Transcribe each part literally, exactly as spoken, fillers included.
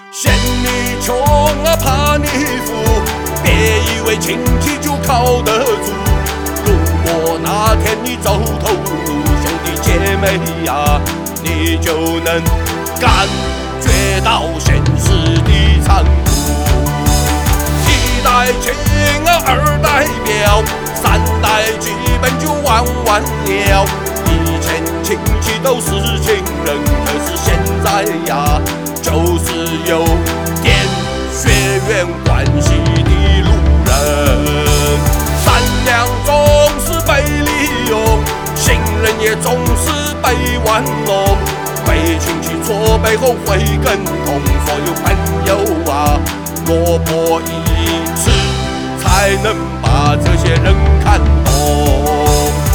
嫌你穷啊，怕你富，别以为亲戚就靠得住。如果哪天你走投无路，兄弟姐妹呀，你就能感觉到现实的残酷。一代亲啊，二代表，三代基本就完完了。以前亲戚都是亲人，可是现在呀，就是有点血缘关系的路人。善良总是被利用，信任也总是被玩弄。被亲戚戳背后会更痛，所有朋友啊，落魄一次才能把这些人看懂。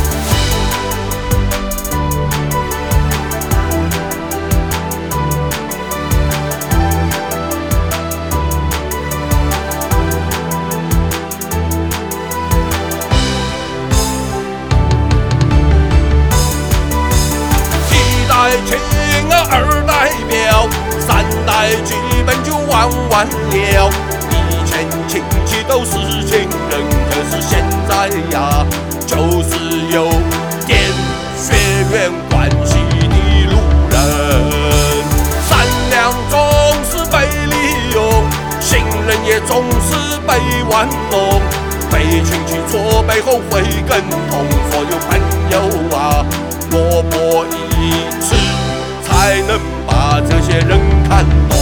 一代亲啊，二代表，三代基本就完完了。以前亲戚都是亲人，可是现在呀，就是有点血缘关系的路人。善良总是被利用，信任也总是被玩弄。被亲戚戳背后会更痛，所有朋友啊，落魄一次才能把这些人看懂。